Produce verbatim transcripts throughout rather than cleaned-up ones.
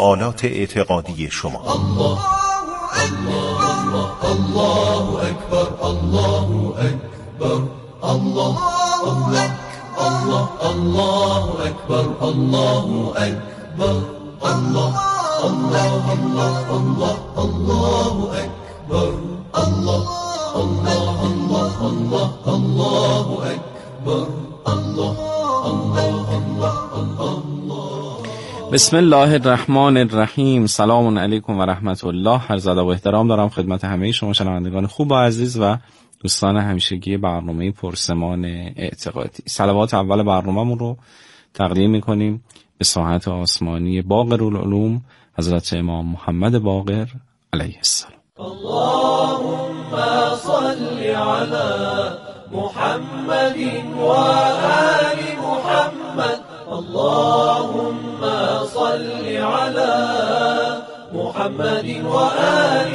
سوالات اعتقادی شما. الله الله الله اکبر، الله اکبر، الله الله الله الله اکبر، الله اکبر، الله الله الله الله الله اکبر، الله الله الله الله الله اکبر، الله الله الله الله. بسم الله الرحمن الرحیم. سلام علیکم و رحمت الله. عرض ادب و احترام دارم خدمت همه شما شنوندگان خوب و عزیز و دوستان همیشگی برنامه پرسمان اعتقادی. صلوات اول برنامه‌مون رو تقدیم می‌کنیم به ساحت آسمانی باقر العلوم حضرت امام محمد باقر علیه السلام. اللهم صل علی محمد و آل محمد. اللهم صل علی محمد و آل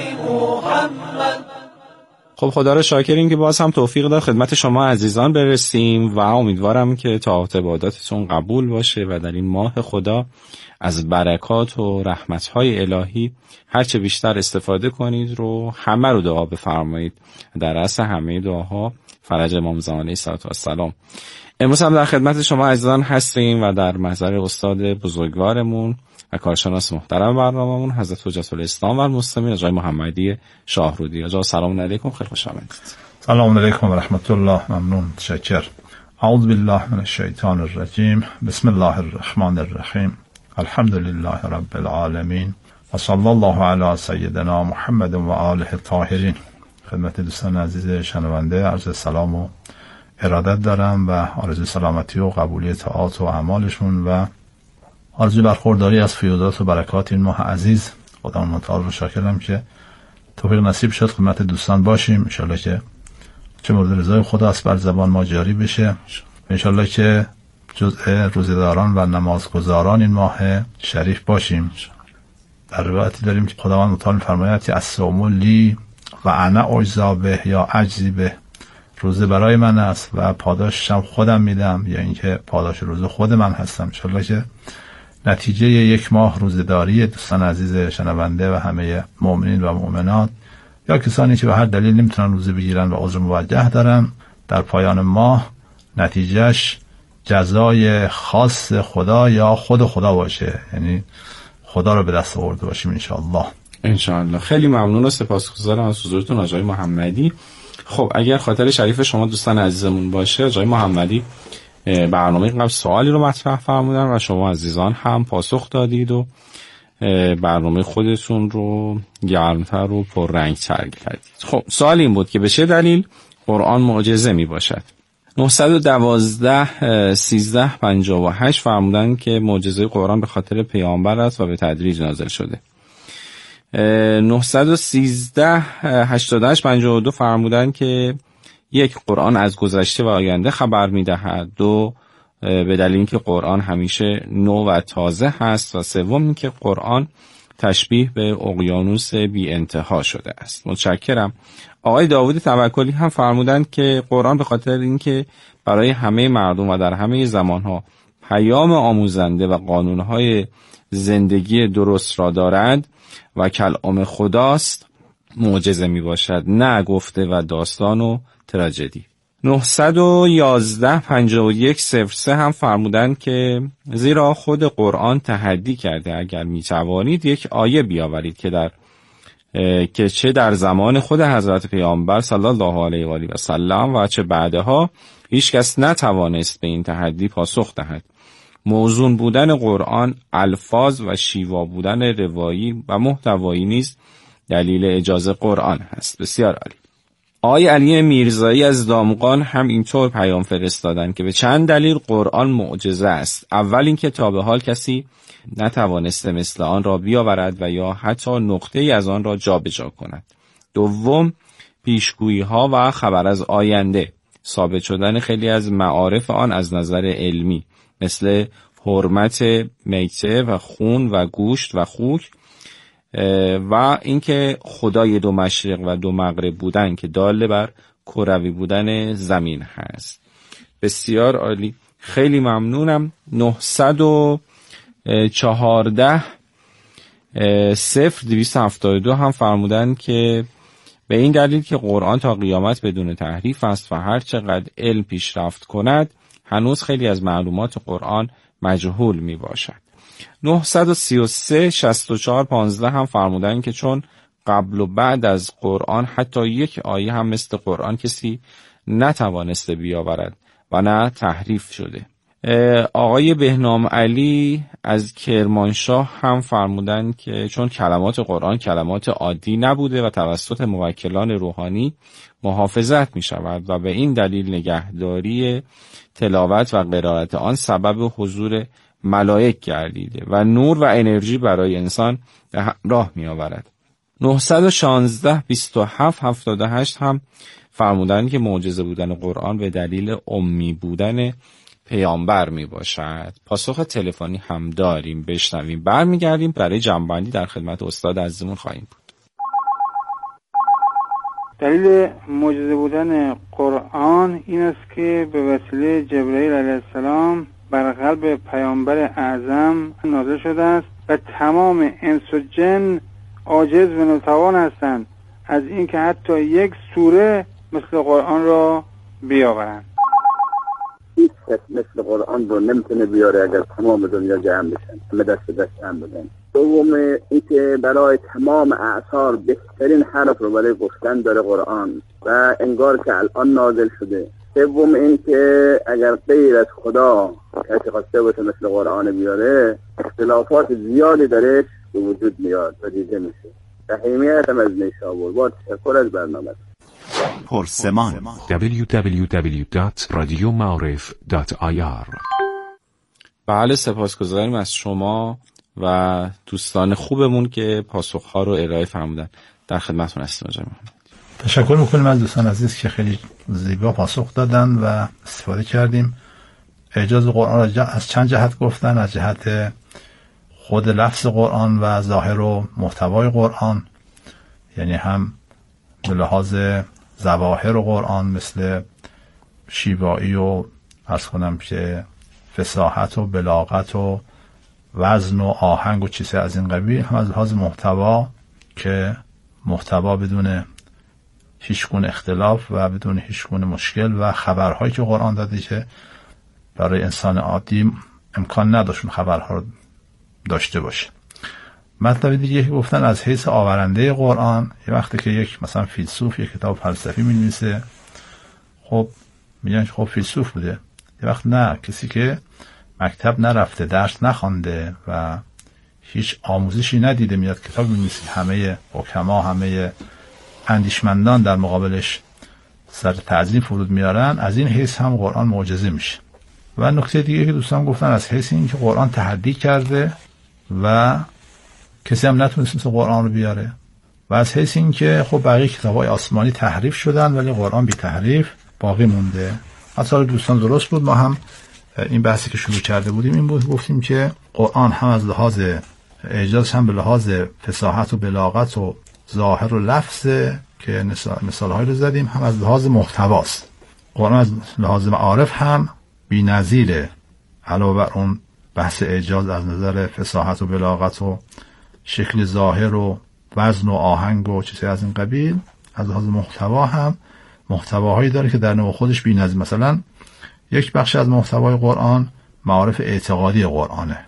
محمد. خب خدا رو شاکریم که باز هم توفیق داد خدمت شما عزیزان برسیم و امیدوارم که طاعات عباداتتون قبول باشه و در این ماه خدا از برکات و رحمت‌های الهی هرچه بیشتر استفاده کنید رو همه رو دعا بفرمایید. در رأس همه دعاها فرج امام زمان علیه السلام. امروز هم در خدمت شما عزیزان هستیم و در محضر استاد بزرگوارمون و کارشناس محترم برنامه‌مون حضرت حجت الاسلام و المسلمین آقای محمدی شاهرودی. آقا سلام علیکم، خیلی خوش آمدید. سلام علیکم و رحمت الله. ممنون، تشکر. اعوذ بالله من الشیطان الرجیم. بسم الله الرحمن الرحیم. الحمد لله رب العالمین و صلی الله علی سیدنا محمد و آله الطاهرین. خدمت دوستان عزیز شنونده عرض سلام و ارادت دارم و آرزوی سلامتی و قبولی طاعات و اعمالشون و آرزوی برخورداری از فیوضات و برکات این ماه عزیز. خداوند متعال رو شاکرم که توفیق نصیب شد خدمت دوستان باشیم. ان شاءالله که چه مورد رضای خدا است بر زبان ما جاری بشه. ان شاءالله که جزء روزه‌داران و نمازگزاران این ماه شریف باشیم. در روایتی داریم که خداوند متعال فرماید الصوم لی و انا اجزا به یا اجزی به. روزه برای من است و پاداششم خودم میدم، یا اینکه پاداش روزه خود من هستم. ان شاءالله که نتیجه یک ماه روزه‌داری دوستان عزیز شنونده و همه مؤمنین و مؤمنات یا کسانی که به هر دلیل نمیتونن روزه بگیرن و عذر موجه دارن، در پایان ماه نتیجهش جزای خاص خدا یا خود خدا باشه، یعنی خدا رو به دست آورده باشیم ان شاء الله. ان شاء الله. خیلی ممنون و سپاسگزارم از حضورتون آقای محمدی. خب اگر خاطر شریف شما دوستان عزیزمون باشه، آقای محمدی برنامه قبل سوالی رو مطرح فرمودن و شما عزیزان هم پاسخ دادید و برنامه خودتون رو گرمتر و پررنگتر کردید. خب سوال این بود که به چه دلیل قرآن معجزه می باشد؟ نهصد و دوازده سیزده پنجاه و هشت فرمودن که معجزه قرآن به خاطر پیامبر است و به تدریج نازل شده. نهصد و سیزده هشتاد و هشت پنجاه و دو فرمودن که یک، قرآن از گذشته و آینده خبر می‌دهد. دو، به دلیل اینکه قرآن همیشه نو و تازه هست. و سوم اینکه قرآن تشبیه به اقیانوس بی انتها شده است. متشکرم. آقای داوود توکلی هم فرمودند که قرآن به خاطر اینکه برای همه مردم و در همه زمانها پیام آموزنده و قانونهای زندگی درست را دارد و کلام خداست معجزه می باشد، نه گفته و داستان و تراژدی. نهصد و یازده پنجاه و یک صفر سه هم فرمودند که زیرا خود قرآن تحدی کرده اگر می توانید یک آیه بیاورید که در که چه در زمان خود حضرت پیامبر صلی الله علیه و آله و سلم و چه بعدها هیچ کس نتوانست به این تحدی پاسخ دهد. موزون بودن قرآن، الفاظ و شیوا بودن روایی و محتوایی نیز دلیل اجازه قرآن هست. بسیار عالی. آقای علی میرزایی از دامغان هم اینطور پیام فرستادن که به چند دلیل قرآن معجزه است. اول اینکه تا به حال کسی نتوانسته مثل آن را بیاورد و یا حتی نقطه ای از آن را جابجا کند. دوم، پیشگویی ها و خبر از آینده، ثابت شدن خیلی از معارف آن از نظر علمی مثل حرمت میته و خون و گوشت و خوک و اینکه خدای دو مشرق و دو مغرب بودن که داله بر کروی بودن زمین هست. بسیار عالی، خیلی ممنونم. نهصد و چهارده صفر دویست و هفتاد و دو هم فرمودن که به این دلیل که قرآن تا قیامت بدون تحریف است و هر چقدر علم پیشرفت کند هنوز خیلی از معلومات قرآن مجهول می باشد. نهصد و سی و سه شصت و چهار پانزده هم فرمودن که چون قبل و بعد از قرآن حتی یک آیه هم مثل قرآن کسی نتوانسته بیاورد و نه تحریف شده. آقای بهنام علی از کرمانشاه هم فرمودن که چون کلمات قرآن کلمات عادی نبوده و توسط موکلان روحانی محافظت می شود و به این دلیل نگهداری تلاوت و قرائت آن سبب حضور ملائک گردیده و نور و انرژی برای انسان به همراه می آورد. نهصد و شانزده بیست و هفت هفتاد و هشت هم فرمودن که معجزه بودن قرآن به دلیل امی بودن پیامبر می باشد. پاسخ تلفنی هم داریم، بشنویم برمیگردیم برای جمع‌بندی در خدمت استاد عزیزمون خواهیم بود. دلیل معجزه بودن قرآن این است که به وسیله جبرئیل علیه السلام بر قلب پیامبر اعظم نازل شده است و تمام انس و جن عاجز و ناتوان هستند از اینکه حتی یک سوره مثل قرآن را بیاورند. هیچ کس مثل قرآن رو نمیتونه بیاره اگر تمام دنیا جمع بشن، همه دست به دست هم بدن. دوم اینکه برای تمام اعصار بهترین حرف رو برای گفتن داره قرآن و انگار که الان نازل شده. سوم اینکه اگر غیر از خدا کسی خواسته باشه مثل قرآن بیاره اختلافات زیادی درش به وجود میاد و دیده میشه. رحیمیت هم از نیشابور. با تشکر از برنامه پرسمان دبلیو دبلیو دبلیو دات رادیو معارف دات آی آر. بله، سپاسگزاریم از شما و دوستان خوبمون که پاسخها رو ارائه فرمودن. در خدمتتون هستیم آقای محمد. تشکر میکنیم از دوستان عزیز که خیلی زیبا پاسخ دادن و استفاده کردیم. اعجاز قرآن را از چند جهت گفتن، از جهت خود لفظ قرآن و ظاهر و محتوای قرآن، یعنی هم به لحاظ ظواهر و قرآن مثل شیوایی و عرض کنم که فصاحت و بلاغت و وزن و آهنگ و چیزی از این قبیل، هم از لحاظ محتوا که محتوا بدون هیچ گونه اختلاف و بدون هیچ گونه مشکل و خبرهایی که قرآن داده که برای انسان عادی امکان نداشت خبرها رو داشته باشه. مطلب دیگه که گفتن از حیث آورنده قرآن، یه وقتی که یک مثلا فیلسوف یک کتاب فلسفی می‌نویسه، خب میگن خب فیلسوف بوده. یه وقت نه، کسی که مکتب نرفته، درس نخوانده و هیچ آموزشی ندیده میاد کتاب می‌نویسه، همه حکما همه اندیشمندان در مقابلش سر تعظیم فرود میارن، از این حیث هم قرآن معجزه میشه. و نکته دیگه که دوستان گفتن از حیث این که قرآن تحدی کرده و کسی هم نتونست مثل قرآن رو بیاره، و از حیث این که خب بقیه کتاب‌های آسمانی تحریف شدن ولی قرآن بی تحریف باقی مونده. اصلا دوستان درست بود. ما هم این بحثی که شروع کرده بودیم این بود، گفتیم که قرآن هم از لحاظ اعجاز هم به لحاظ فصاحت و بلاغت و ظاهر و لفظ که مثال‌هایی رو زدیم، هم از لحاظ محتواست. قرآن از لحاظ معارف هم بی‌نظیره، علاوه بر اون بحث اعجاز از نظر فصاحت و بلاغت و شکل ظاهر و وزن و آهنگ و چیزی از این قبیل، از لحاظ محتوا هم محتواهایی داره که در نوع خودش بی‌نظیر. مثلا یک بخش از محتوای قرآن معارف اعتقادی قرآنه،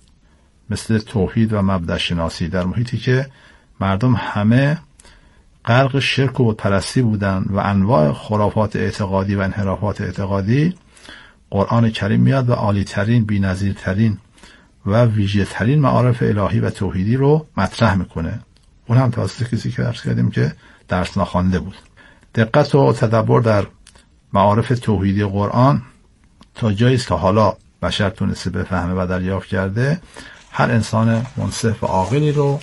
مثل توحید و مبدأ شناسی، در محیطی که مردم همه غرق شرک و بتپرستی بودن و انواع خرافات اعتقادی و انحرافات اعتقادی، قرآن کریم میاد و عالی ترین، بی‌نظیرترین و ویژه ترین معارف الهی و توحیدی رو مطرح میکنه. اون هم توسط کسی که درس کردیم که درس نخوانده بود. دقت و تدبر در معارف توحیدی قرآن تا جایی است که حالا بشر تونسته بفهمه و دریافت کرده، هر انسان منصف و عاقلی رو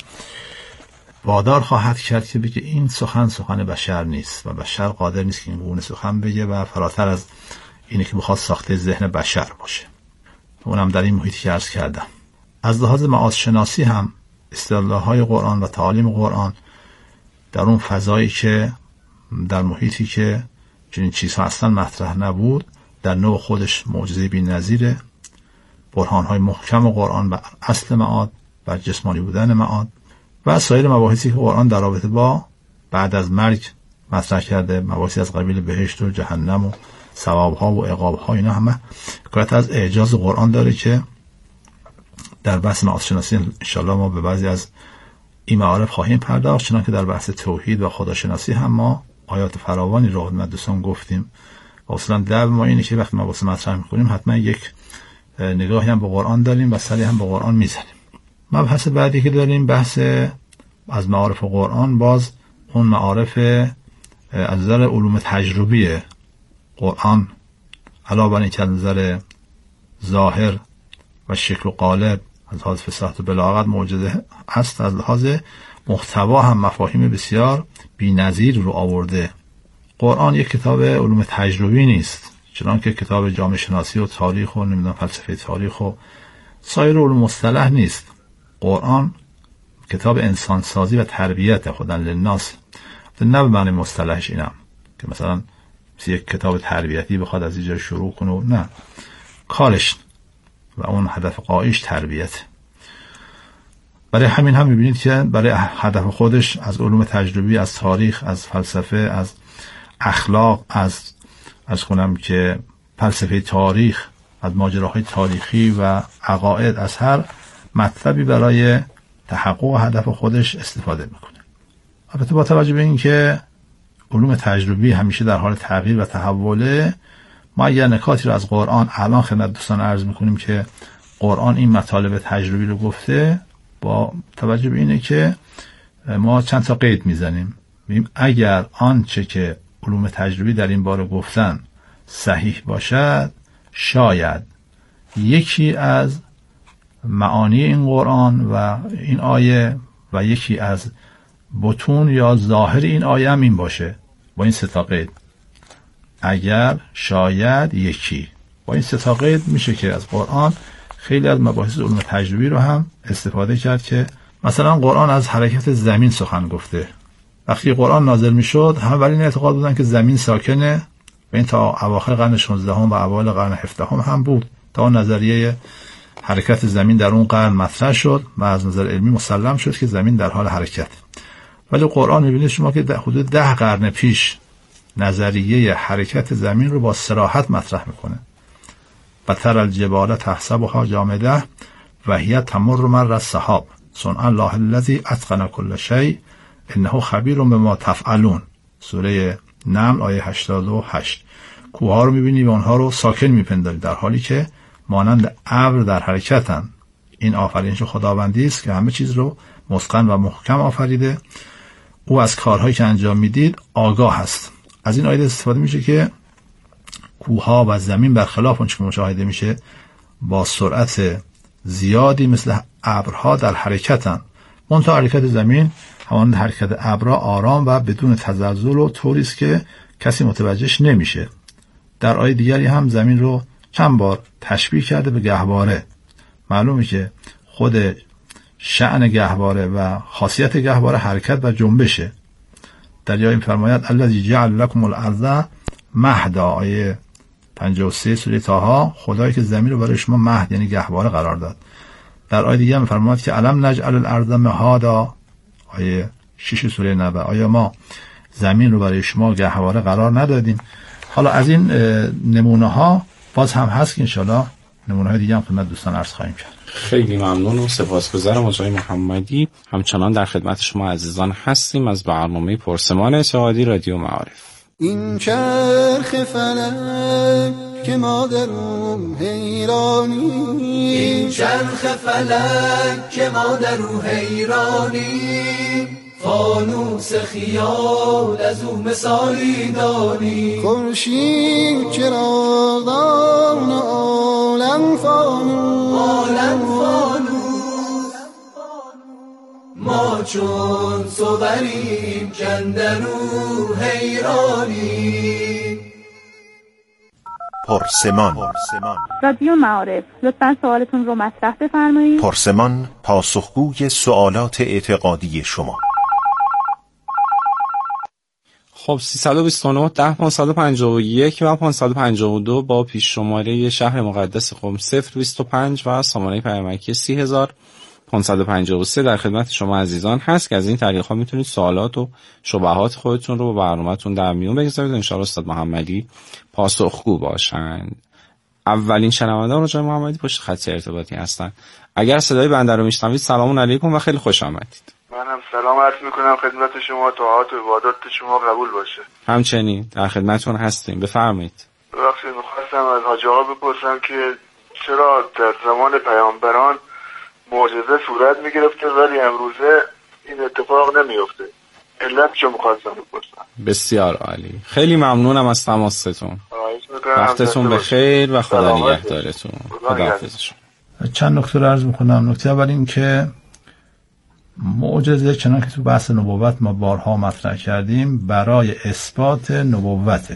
وادار خواهد کرد که بگه این سخن سخن بشر نیست و بشر قادر نیست که این گونه سخن بگه و فراتر از اینه که بخواد ساخته ذهن بشر باشه. اونم در این محیطی که عرض کردم. از لحاظ معاص شناسی هم اصطلاح‌های قرآن و تعالیم قرآن در اون فضایی که در محیطی که چنین چیزها اصلا مطرح نبود، در نوع خودش معجزه بی‌نظیره. برهان‌های محکم قرآن بر اصل معاد، بر جسمانی بودن معاد و سایر مباحثی که قرآن در رابطه با بعد از مرگ مطرح کرده، مباحثی از قبیل بهشت و جهنم و ثوابها و عقابها، اینا همه حکایت از اعجاز قرآن داره که در بحث معاصرشناسی انشاءالله ما به بعضی از این معارف خواهیم پرداخت، چنانکه که در بحث توحید و خداشناسی هم ما آیات فراوانی رو خدمت دوستان گفتیم. و اصلا دعو ما اینه که وقتی ما واسه مطرح می‌کنیم حتما یک نگاهی هم به قرآن داریم و سری هم به قرآن میزنیم. مبحث بعدی که داریم بحث از معارف قرآن، باز اون معارف از نظر علوم تجربی قرآن علاوه بر اینکه از نظر ظاهر و شکل و قالب از لحاظ فصاحت و بلاغت معجزه است، از لحاظ محتوا هم مفاهیم بسیار بی‌نظیر رو آورده. قرآن یک کتاب علوم تجربی نیست، چنانکه کتاب جامعه شناسی و تاریخ و نمیدونم فلسفه تاریخ و سایر علوم مصطلح نیست. قرآن کتاب انسانسازی و تربیت خودن للناس، نه به معنی مصطلحش اینم که مثلا یک کتاب تربیتی بخواد از اینجا شروع کنه، نه، کارش و اون هدف قایش تربیت. برای همین هم میبینید که برای هدف خودش از علوم تجربی، از تاریخ، از فلسفه، از اخلاق، از از کنم که فلسفه تاریخ، از ماجراهای تاریخی و عقاید، از هر مطلبی برای تحقق هدف خودش استفاده میکنه. البته با توجه به این که علوم تجربی همیشه در حال تغییر و تحوله، ما اگر نکاتی رو از قرآن الان خدمت دوستان عرض میکنیم که قرآن این مطالب تجربی رو گفته، با توجه به اینه که ما چند تا قید میزنیم. میگیم اگر آنچه که علوم تجربی در این باره گفتن صحیح باشد، شاید یکی از معانی این قرآن و این آیه و یکی از بطون یا ظاهر این آیه هم این باشه. با این سه تا قید، اگر، شاید، یکی، با این سه تا قید میشه که از قرآن خیلی از مباحث علوم تجربی رو هم استفاده کرد. که مثلا قرآن از حرکت زمین سخن گفته. وقتی قرآن نازل میشد همه بر این اعتقاد بودن که زمین ساکنه و این تا اواخر قرن شانزدهم و اوایل قرن هفدهم هم بود، تا نظریه حرکت زمین در اون قرن مطرح شد و از نظر علمی مسلم شد که زمین در حال حرکت. ولی قرآن میبینید شما که حدود ده قرن پیش نظریه حرکت زمین رو با صراحت مطرح میکنه. و تر الجبال تحسبها جامده و هی تمر مر السحاب صنع الله الذی اتقن كل شیء انه خبیر بما تفعلون، سوره نمل آیه هشتاد و هشت. کوها رو میبینی و اونها رو ساکن میپنداری در حالی که مانند ابر در حرکتن. این آفرینش خداوندی است که همه چیز رو متقن و محکم آفریده. او از کارهایی که انجام میدید آگاه است. از این آیه استفاده میشه که کوها و زمین برخلاف اونچه که مشاهده میشه با سرعت زیادی مثل ابرها در حرکتن. منتها حرکت زمین همان حرکت ابرها آرام و بدون تزلزل و طوری است که کسی متوجهش نمیشه. در آیه دیگری هم زمین رو چند بار تشبیه کرده به گهواره. معلومه که خود شأن گهواره و خاصیت گهواره حرکت و جنبشه. در جایی می‌فرماید الذی جعل لكم الارض مهدا، آیه پنجاه و سه سوره طه، خدایی که زمین رو برای شما مهد یعنی گهواره قرار داد. در آیه دیگه می‌فرماید که الم نجعل الارض مهادا، آیه شش سوره نبأ، آیا ما زمین رو برای شما گهواره قرار ندادیم؟ حالا از این نمونه ها باز هم هست که انشالله نمونه های دیگه هم خدمت دوستان عرض خواهیم کرد. خیلی ممنون و سپاسگزارم از آقای محمدی. همچنان در خدمت شما عزیزان هستیم از برنامه پرسمان اتحادی رادیو معارف. این چرخ فلک که ما در اون حیرانی، این چرخ فلک که ما در اون حیرانی، فانوس خیال از اون مثالی دانی. خورشید چراغان عالم فانوس، عالم فانوس، ما چون صوریم کندرو حیرانی. پرسمان. رادیو معارف، لطفاً سوالتون رو مطرح بفرمایید. پرسمان پاسخگوی سوالات اعتقادی شما. خب سیصد و بیست و نه ده پانصد و پنجاه و یک و پانصد و پنجاه و دو با پیش شماره شهر مقدس قم صفر بیست و پنج و سامانه پیامکی سی هزار پانصد و پنجاه و سه در خدمت شما عزیزان هست که از این طریق ها میتونید سوالات و شبهات خودتون رو با برنامه‌تون در میون بگذارید و ان شاءالله استاد محمدی پاسخگو باشن. اولین شنونده رو جناب محمدی پشت خط ارتباطی هستن. اگر صدای بنده رو میشنوید سلام علیکم و خیلی خوش آمدید. منم سلام عرض میکنم خدمت شما، طاعات و عبادات شما قبول باشه. همچنین در خدمتتون هستیم، بفرمایید. ببخشید می‌خواستم از حاج آقا بپرسم که چرا در زمان پیامبران معجزه صورت میگرفته ولی امروزه این اتفاق نمیفته؟ علت چه می‌خواستم بپرسم. بسیار عالی، خیلی ممنونم از تماستون. وقتتون بخیر و خدا نگهدارتون. خداحافظ شما. چند نکته رو عرض می‌کنم. نکته اول این که معجزه چنانکه تو بحث نبوت ما بارها مطرح کردیم برای اثبات نبوته.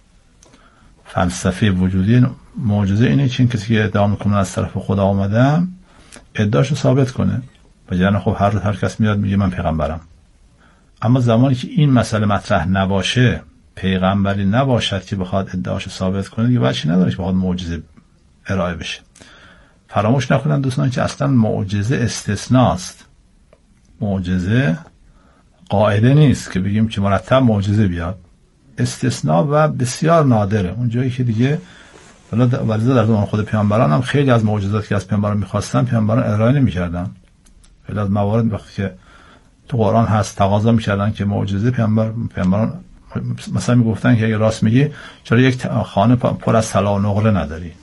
فلسفه وجودی معجزه اینه که کسی که ادعا میکنه از طرف خدا آمدم ادعاشو ثابت کنه. وگرنه خب هر روز هر کس میاد میگه من پیغمبرم. اما زمانی که این مسئله مطرح نباشه، پیغمبری نباشد که بخواد ادعاشو ثابت کنه، دیگه بچی نداره که بخواد معجزه ارائه بشه. فراموش نکنن دوستان که اصلا معجزه استثناست. معجزه قاعده نیست که بگیم که مرتب معجزه بیاد. استثناء و بسیار نادره. اون جایی که دیگه ولی در زمان خود پیامبران هم خیلی از معجزات که از پیامبران می‌خواستن پیامبران ارائه نمی‌کردن. خیلی از موارد وقتی که تو قرآن هست تقاضا می‌کردن که معجزه پیامبر پیامبران مثلا میگفتن که اگه راست میگی چرا یک خانه پر از طلا و نقره نداری؟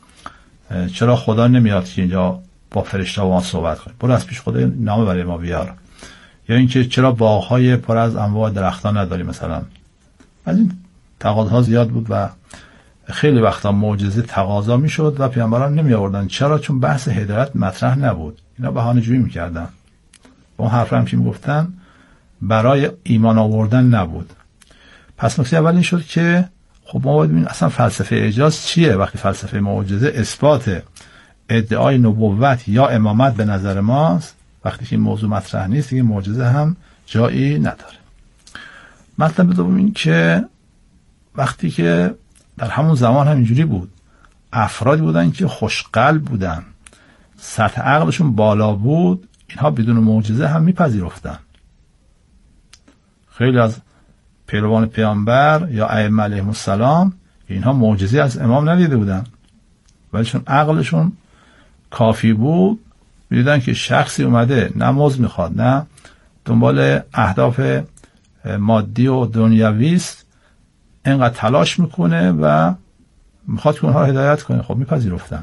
چرا خدا نمیاد که اینجا با فرشته با ما صحبت کنه؟ برو از پیش خدا نامه برای ما بیار. یا اینکه چرا باغ‌های پر از انواع درختان نداری مثلا؟ از این تقاضاها زیاد بود و خیلی وقتا معجزه تقاضا میشد و پیامبران نمی آوردن. چرا؟ چون بحث هدایت مطرح نبود. اینا بهانه جویی میکردن. اون حرف هم که میگفتن برای ایمان آوردن نبود. پس نکته اول این شد که خب ما باید ببینیم اصلا فلسفه اعجاز چیه. وقتی فلسفه معجزه اثبات ادعای نبوت یا امامت به نظر ماست، وقتی که این موضوع مطرح نیست دیگه معجزه هم جایی نداره. مطلب دوم این که وقتی که در همون زمان هم اینجوری بود، افرادی بودن که خوشقلب بودن، سطح عقلشون بالا بود، اینها بدون معجزه هم میپذیرفتن. خیلی از پیروان پیامبر یا ائمه علیهم السلام اینها معجزه از امام ندیده بودن، ولی چون عقلشون کافی بود میدیدن که شخصی اومده نه مزد میخواد نه دنبال اهداف مادی و دنیوی است، اینقدر تلاش میکنه و میخواد که اونها رو هدایت کنه، خب میپذیرفتن.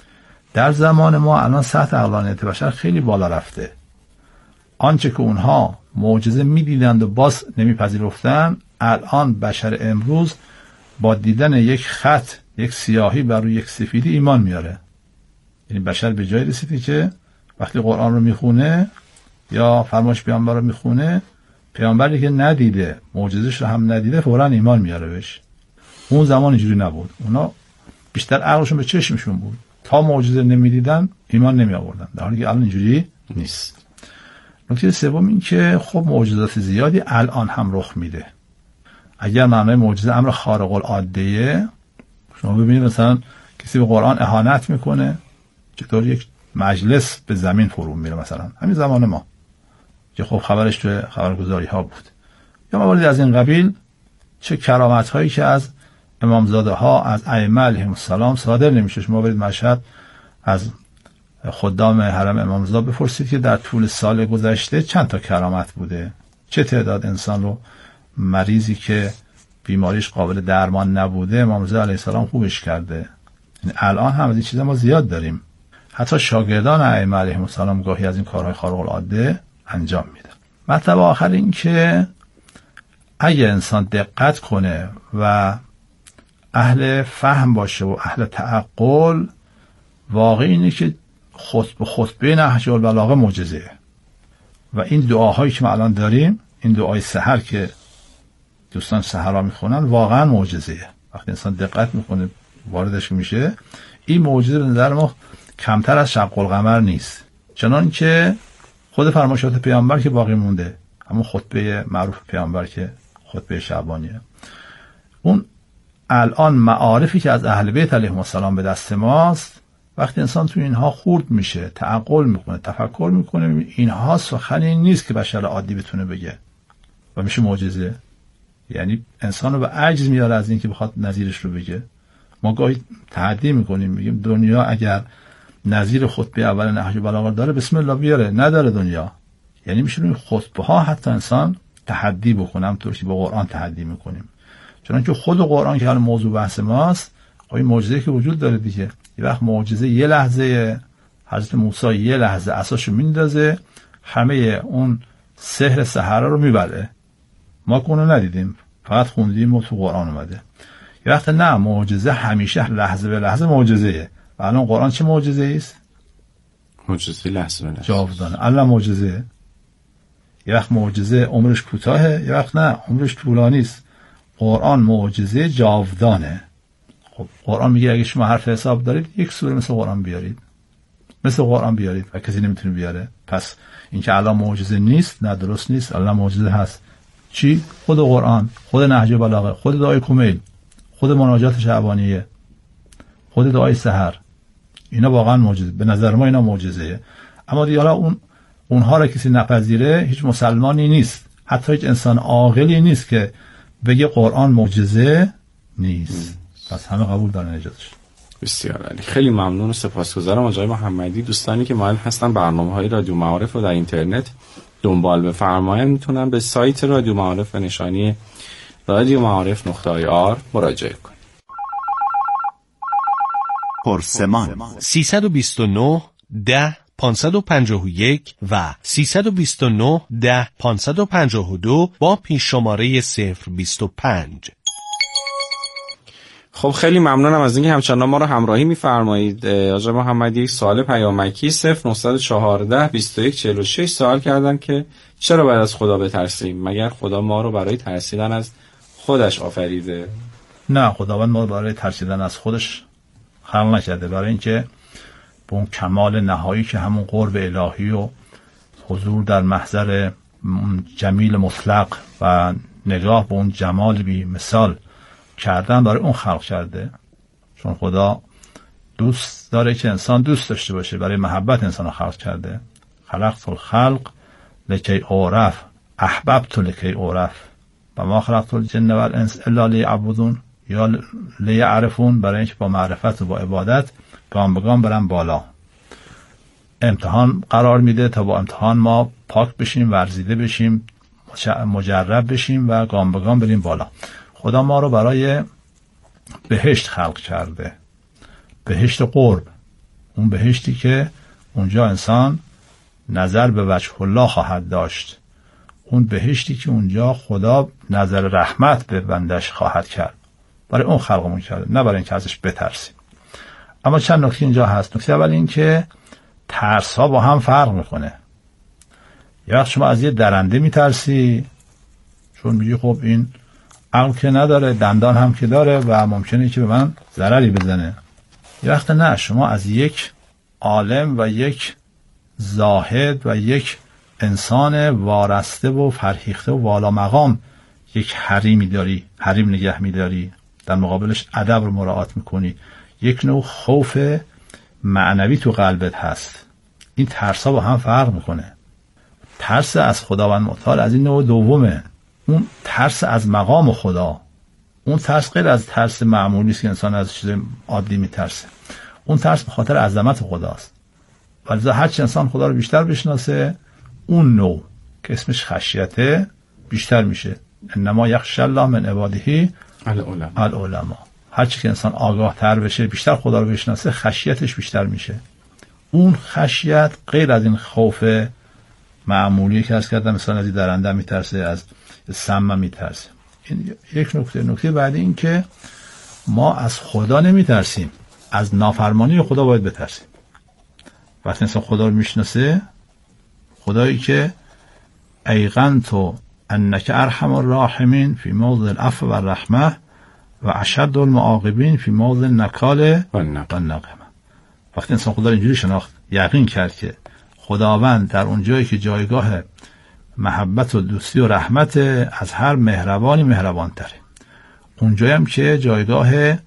در زمان ما الان سطح عقلانیت بشر خیلی بالا رفته. آنچه که اونها معجزه میدیدند و باز نمیپذیرفتن، الان بشر امروز با دیدن یک خط، یک سیاهی بر روی یک سفیدی ایمان میاره. یعنی بشر به جای رسیده که وقتی قرآن رو میخونه یا فرمایش پیامبر رو میخونه، پیامبری که ندیده، معجزش رو هم ندیده، فوراً ایمان میاره بهش. اون زمان اینجوری نبود. اونا بیشتر عقلشون به چشمشون بود. تا معجزه نمیدیدن ایمان نمی آوردن. در حالی که الان اینجوری نیست. نکته سوم این که خب معجزات زیادی الان هم رخ میده. اگر معنای معجزه امر خارق العاده، شما ببینید مثلا کسی به قرآن اهانت میکنه، چطور یک مجلس به زمین فرو میره، مثلا همین زمان ما که خب خبرش تو خبرگزاری ها بود. یا مواردی از این قبیل، چه کرامت هایی که از امامزاده ها، از ائمه علیهم السلام صادر نمیشه. شما برید مشهد از خدام حرم امامزاده بپرسید که در طول سال گذشته چند تا کرامت بوده، چه تعداد انسان رو مریضی که بیماریش قابل درمان نبوده امامزاده علیه السلام خوبش کرده. یعنی الان هم از این چیزا ما زیاد داریم. حتی شاگردان ائمه علیهم السلام گاهی از این کارهای خارق العاده انجام میدن. مطلب آخر این که اگه انسان دقت کنه و اهل فهم باشه و اهل تعقل، واقعی اینه که خطبه خطبه نهج البلاغه معجزه. و این دعاهایی که ما الان داریم، این دعای سحر که دوستان سحرا میخونن، واقعا معجزه. وقتی انسان دقت میکنه واردش میشه، این معجزه به نظر ما کمتر از شق القمر نیست. چنان که خود فرمایشات پیامبر که باقی مونده، همون خطبه معروف پیامبر که خطبه شعبانیه، اون الان معارفی که از اهل بیت علیهم السلام به دست ماست وقتی انسان تو اینها خورد میشه، تعقل میکنه، تفکر میکنه، اینها سخنی نیست که بشر عادی بتونه بگه و میشه معجزه. یعنی انسان رو به عجز میاره از این که بخواد نظیرش رو بگه. ما گاهی تحدی میکنیم، میگیم دنیا اگر نظیر خطبه اول نهج بلاغه داره بسم الله بیاره، نداره دنیا. یعنی میشه روی خطبه ها حتی انسان تحدی بکنه، همونطور که با قرآن تحدی میکنیم. چنانکه خود قرآن که حالا موضوع بحث ماست، این معجزه که وجود داره دیگه. یه وقت معجزه یه لحظه، حضرت موسی یه لحظه عصاشو میندازه، همه اون سحر سحرا رو میبره. ما که اونو ندیدیم، فقط خوندیم و تو قرآن اومده. یه وقت نه، معجزه همیشه لحظه به لحظه معجزه‌ایه. و الان قرآن چه معجزه‌ای است؟ معجزه لحظه به لحظه جاودانه. الان معجزه. یه وقت معجزه عمرش کوتاهه، یه وقت نه، عمرش طولانی است. قرآن معجزه جاودانه. خب قرآن میگه اگه شما حرف حساب دارید یک سوره مثل قرآن بیارید، مثل قرآن بیارید و کسی نمیتونه بیاره. پس اینکه الان معجزه نیست، نه درست نیست. الان معجزه هست. چی؟ خود قرآن، خود نهج بلاغه، خود دعای کمیل، خود مناجات شعبانیه، خود دعای سحر. اینا واقعا معجزه. به نظر ما اینا معجزه‌ایه. اما دیگه حالا اون اونها را کسی نپذیره، هیچ مسلمانی نیست، حتی هیچ انسان عاقلی نیست که بگه قرآن معجزه نیست. پس همه قبول دارن اجازهش. بسیار عالی. خیلی ممنون و سپاسگزارم آقای محمدی. دوستانی که مایل هستن برنامه‌های رادیو معارف رو در اینترنت دنبال بفرمایند میتونن به سایت رادیو معارف به نشانی رادیو معارف نقطه آی آر مراجعه کنند. پرسمان سیصد و بیست و نه ده پانصد و پنجاه و یک و سیصد و بیست و نه ده پانصد و پنجاه و دو با پیش شماره صفر بیست و پنج. خب خیلی ممنونم از اینکه همچنان ما رو همراهی می‌فرمایید. آقای محمدی یک سوال پیامکی صفر نهصد و چهارده بیست و یک چهل و شش سوال کردن که چرا باید از خدا بترسیم؟ مگر خدا ما رو برای ترسیدن از خودش آفریده؟ نه، خداوند ما رو برای ترسیدن از خودش خلق نکرده، برای اینکه به اون کمال نهایی که همون قرب الهی و حضور در محضر جمیل مطلق و نگاه به اون جمال بی مثال کردن، برای اون خلق کرده. چون خدا دوست داره که انسان دوست داشته باشه، برای محبت انسان رو خلق کرده. خلقت الخلق لکی اعرف احببت لکی اعرف و ما خلقت الجن و الانس الا لیعبدون یا لیعرفون، برای اینکه با معرفت و با عبادت گام به گام برن بالا. امتحان قرار میده تا با امتحان ما پاک بشیم، ورزیده بشیم، مجرب بشیم و گام به گام بریم بالا. خدا ما رو برای بهشت خلق کرده، بهشت قرب، اون بهشتی که اونجا انسان نظر به وجه الله خواهد داشت، اون بهشتی که اونجا خدا نظر رحمت به بندش خواهد کرد. برای اون خلقمون کرده، نه برای اینکه ازش بترسیم. اما چند نکته اینجا هست. نکته اول این که ترس ها با هم فرق میکنه. یه وقت شما از یه درنده میترسی چون میگی خب این عقل که نداره، دندان هم که داره و ممکنه که به من ضرری بزنه. یه وقت نه، شما از یک عالم و یک زاهد و یک انسان وارسته و فرهیخته و والا مقام یک حریمی داری، حریم نگه میداری، در مقابلش ادب رو مراعات میکنی، یک نوع خوف معنوی تو قلبت هست. این ترس ها با هم فرق میکنه. ترس از خداوند متعال از این نوع دومه، اون ترس از مقام خدا. اون ترس غیر از ترس معمولی است که انسان از چیز عادی میترسه. اون ترس به خاطر عظمت خداست. ولذا هر چه انسان خدا رو بیشتر بشناسه، اون نوع که اسمش خشیته بیشتر میشه. انما یخشی الله من عباده العلماء. هر چی که انسان آگاه تر بشه، بیشتر خدا رو بشناسه، خشیتش بیشتر میشه. اون خشیت غیر از این خوف معمولی که از کردم، مثلا از درنده میترسه، از سم میترسه. این یک نکته. نکته بعدی این که ما از خدا نمیترسیم، از نافرمانی خدا باید بترسیم. وقتی انسان خدا رو میشناسه، خدایی که ایقنتو انک ارحم الراحمین فی موضع العفو و الرحمه و اشد المعاقبین فی موضع النکال و النقمه. وقتی انسان خدا رو اینجوری شناخت، یقین کرد که خداوند در اون جایی که جایگاه محبت و دوستی و رحمت، از هر مهربانی مهربان تره. اون جایی هم که جایگاه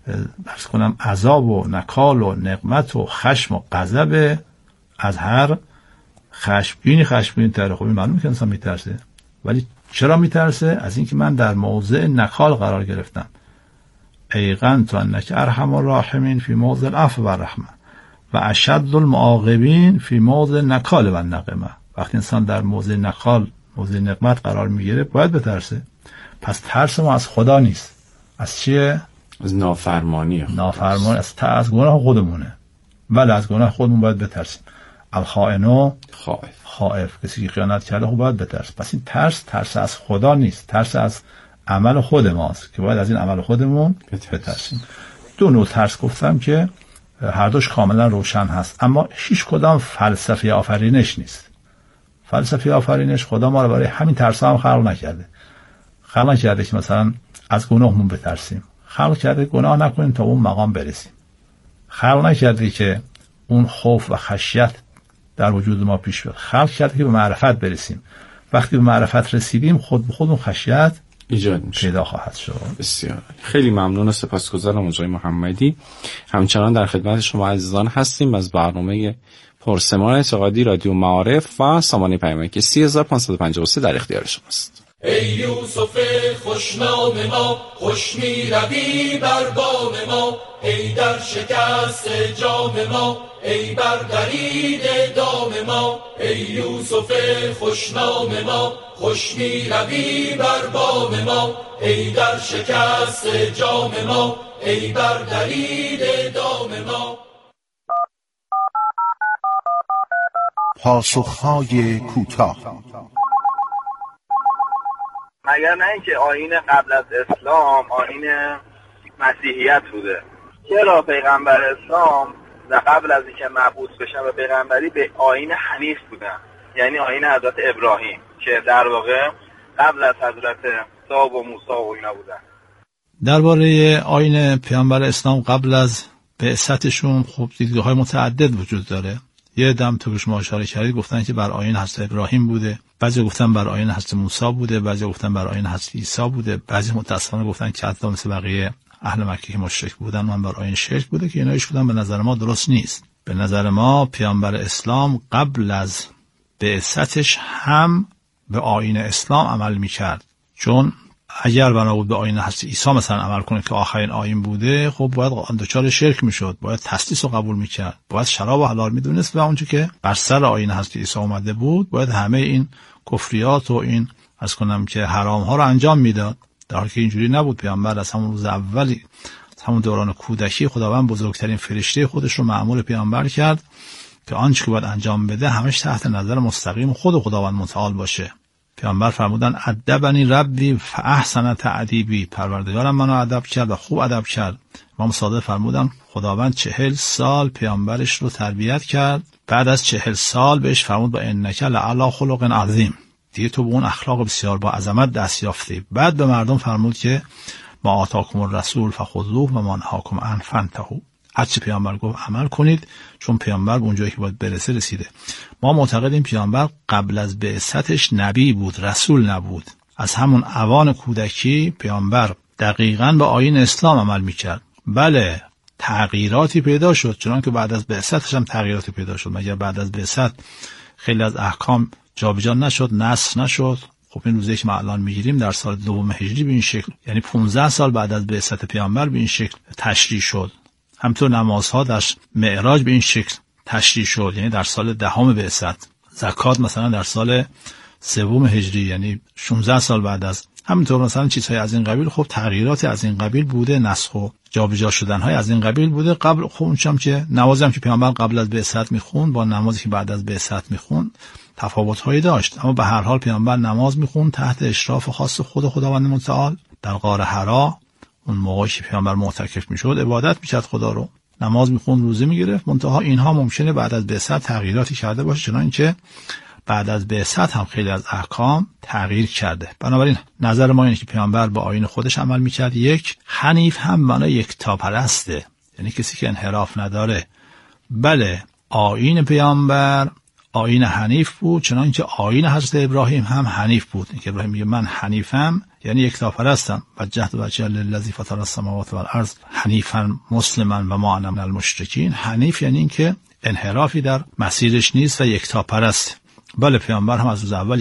عرض کنم عذاب و نکال و نقمت و خشم و غضب از هر خشمگینی خشمگین تره. خب معلومه که انسان میترسه، ولی چرا میترسه؟ از اینکه من در موضع نکال قرار گرفتم. ایقن تو انک ارحم الراحمین فی موضع العفو و الرحمه و اشد المعاقبین فی موضع نکال و النقمه. وقتی انسان در موضع نکال، موضع نقمت قرار میگیره باید بترسه. پس ترس ما از خدا نیست، از چیه؟ از نافرمانی. نافرمانی از از گناه خودمونه. بله از گناه خودمون باید بترسیم. الخائنو خائف خائف، کسی که خیانت کرده خب باید بترس. پس این ترس ترس از خدا نیست، ترس از عمل خود ماست که باید از این عمل خودمون بترسیم. دو نوع ترس گفتم که هر دوش کاملا روشن هست، اما هیچ کدام فلسفه آفرینش نیست. فلسفه آفرینش خدا ما رو برای همین ترسا هم خلق نکرده. خلق نکرده که مثلا از گناهمون بترسیم، خلق کرده گناه نکنیم تا اون مقام برسیم. خلق نکرده که اون خوف و خشیت در وجود ما پیش بیاد. خلق کرده که به معرفت برسیم. وقتی به معرفت رسیدیم خود به خود اون خشیت ایجاد میشه، پیدا خواهد شد. بسیار خیلی ممنون و سپاسگزارم آقای محمدی. همچنان در خدمت شما عزیزان هستیم از برنامه پرسمان اعتقادی رادیو معارف و سامانه پیامک سی هزار و پانصد و پنجاه و سه در اختیار شماست. ای یوسف خوشنام ما، خوش می روی بر بام ما، ای در شکست جام ما، ای بر درید دام ما. ای یوسف خوشنام ما، خوش می روی بر بام ما، ای در شکست جام ما، ای بر درید دام ما. پاسخهای کوتاه. مگر نه اینکه آیین قبل از اسلام آیین مسیحیت بوده؟ چرا پیغمبر اسلام و قبل از اینکه مبعوث بشن به پیغمبری به آیین حنیف بودن، یعنی آیین حضرت ابراهیم که در واقع قبل از حضرت عیسی و موسی و اینا بودن. درباره آیین پیامبر اسلام قبل از بعثتشون خب دیدگاه‌های متعدد وجود داره. یه دم تو شما اشاره کردید گفتن که بر آیین حضرت ابراهیم بوده، بعضی گفتن بر آیین حضرت موسی بوده، بعضی گفتن بر آیین حضرت عیسی بوده، بعضی متأسفانه گفتن که حتی مثل بقیه اهل مکه که مشرک بودن من بر آیین شرک بوده که اینایش بودن. به نظر ما درست نیست. به نظر ما پیامبر اسلام قبل از بعثتش هم به آیین اسلام عمل میکرد، چون اگر بنا بود به آیین حضرت عیسی مثلا عمل کنه که آخرین آیین بوده، خب باید دچار شرک میشد، باید تسلیس رو قبول میکرد، باید شراب و حلال میدونست و اونجوری که بر سر آیین حضرت عیسی اومده بود باید همه این کفریات و این از کنم که حرام ها رو انجام میداد، در حالی که اینجوری نبود. پیامبر از همون روز اولی، همون دوران کودکی، خداوند بزرگترین فرشته خودش رو مأمور پیامبر کرد که آنچه که باید انجام بده همش تحت نظر مستقیم خود خداوند متعال باشه. پیامبر فرمودن ادبنی ربی فاحسن تعدیبی، پروردگارم منو ادب کرد و خوب ادب کرد. امام صادق فرمودن خداوند چهل سال پیامبرش رو تربیت کرد، بعد از چهل سال بهش فرمود با انک لعلی خلق عظیم، دیگه تو به اون اخلاق بسیار با عظمت دست یافتی. بعد به مردم فرمود که ما آتاکم الرسول فخذوه و ما نهاکم عنه فانتهوا، هر چی پیامبر گفت عمل کنید، چون پیامبر به اونجایی که باید برسه رسیده. ما معتقدیم پیامبر قبل از بعثتش نبی بود، رسول نبود. از همون اوان کودکی پیامبر دقیقاً به آیین اسلام عمل میکرد. بله تغییراتی پیدا شد، چنانکه بعد از بعثتش هم تغییراتی پیدا شد. مگر بعد از بعثت خیلی از احکام جابجا نشد، نسخ نشد؟ خب این روزی که ما الان میگیریم در سال دوم هجری به این شکل، یعنی پانزده سال بعد از بعثت پیامبر به این شکل تشریع شد. همطور نمازها در معراج به این شکل تشریع شد، یعنی در سال دهم بعثت. زکات مثلا در سال سوم هجری، یعنی شانزده سال بعد از. همینطور مثلا چیزهای از این قبیل، خب تغییرات از این قبیل بوده، نسخ و جابجا شدنهای از این قبیل بوده. قبل خب اونچم که نمازی هم که پیامبر قبل از بعثت میخوند با نمازی که بعد از بعثت میخوند تفاوت‌هایی داشت، اما به هر حال پیامبر نماز میخوند تحت اشراف خاص خود خداوند متعال در غار حرا. اون موقعی که پیامبر معتکف میشد عبادت میکرد خدا رو، نماز میخوند، روزه میگرفت. منتها اینها ممکنه بعد از بعثت تغییراتی کرده باشه، چنانکه بعد از بعثت هم خیلی از احکام تغییر کرده. بنابراین نظر ما اینه که پیامبر با آیین خودش عمل میکرد. یک، حنیف هم معنی یکتاپرسته، یعنی کسی که انحراف نداره. بله آیین پیامبر آیین حنیف بود، چنانکه آیین حضرت ابراهیم هم حنیف بود. اینکه ابراهیم میگه من حنیفم یعنی یکتاپرستم، وجهت وجهی للذی فطر السماوات والارض حنیفا مسلما و ما انا من المشرکین. حنیف یعنی اینکه انحرافی در مسیرش نیست و یکتاپرست. بله پیامبر هم از روز اول